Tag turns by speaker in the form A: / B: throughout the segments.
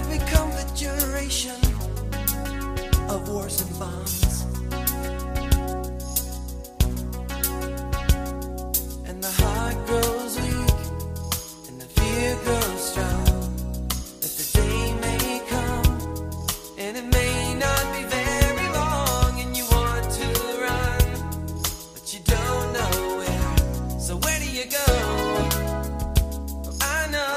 A: have become the generation of wars and bombs, and the heart grows weak and the fear grows strong, that the day may come and it may not be very long, and you want to run but you don't know where. So where do you go? I know.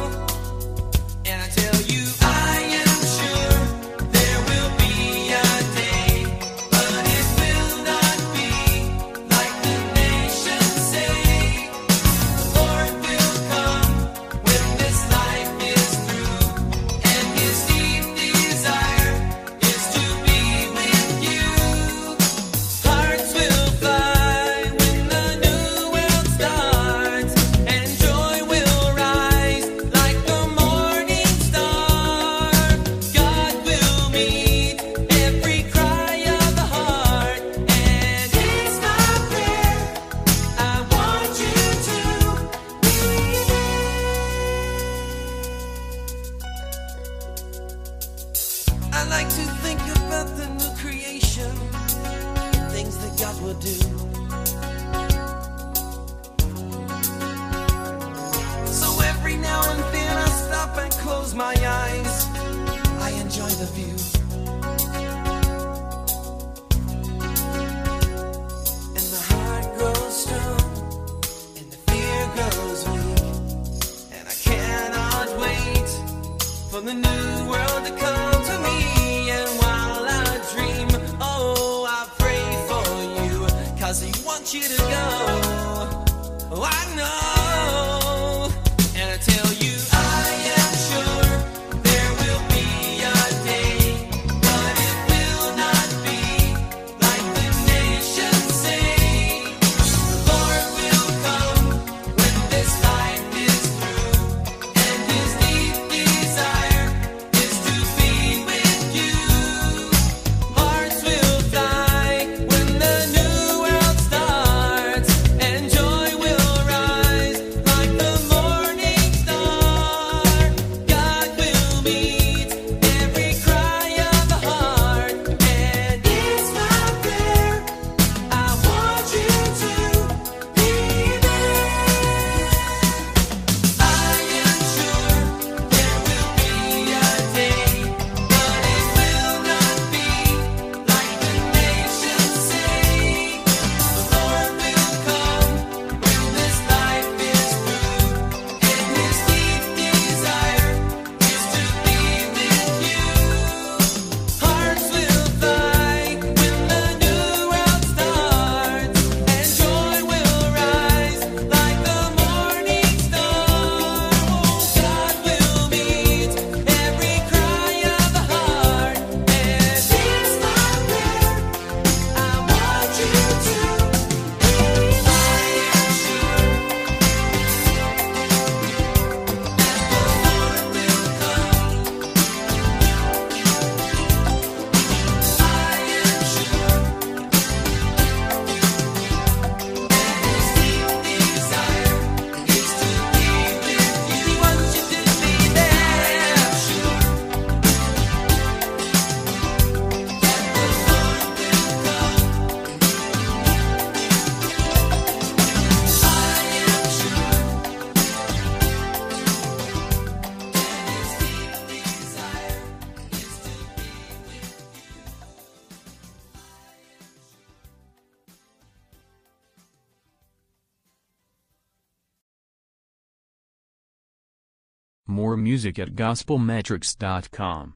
A: I like to think about the new creation, things that God will do. So every now and then I stop and close my eyes. I enjoy the view. And the heart grows strong and the fear grows weak, and I cannot wait for the new world to come to me. And while I dream, oh, I pray for you, 'cause he wants you to go. Oh, I know. And I tell you, I am sure there will be a day, but it will not be like the nations say. The Lord will come when this life is through, and his deep desire is to be with you. Hearts will fly when the new world starts, and joy will rise like the morning star. God will meet every cry of the heart, and it's my prayer. I want you to be there. I am sure there will be a day, but it will not be like the nations say. The Lord will come when this life is through, and his deep desire is to be with you. Hearts will fly when the new world starts, and joy will rise like the morning star. God will meet every cry of the heart, and it's my prayer. I want you to be there. I am sure that the Lord will come. I am sure that his deep desire is to be with you. He wants you to be there. I am sure that the Lord will
B: More music at gospelmetrics.com.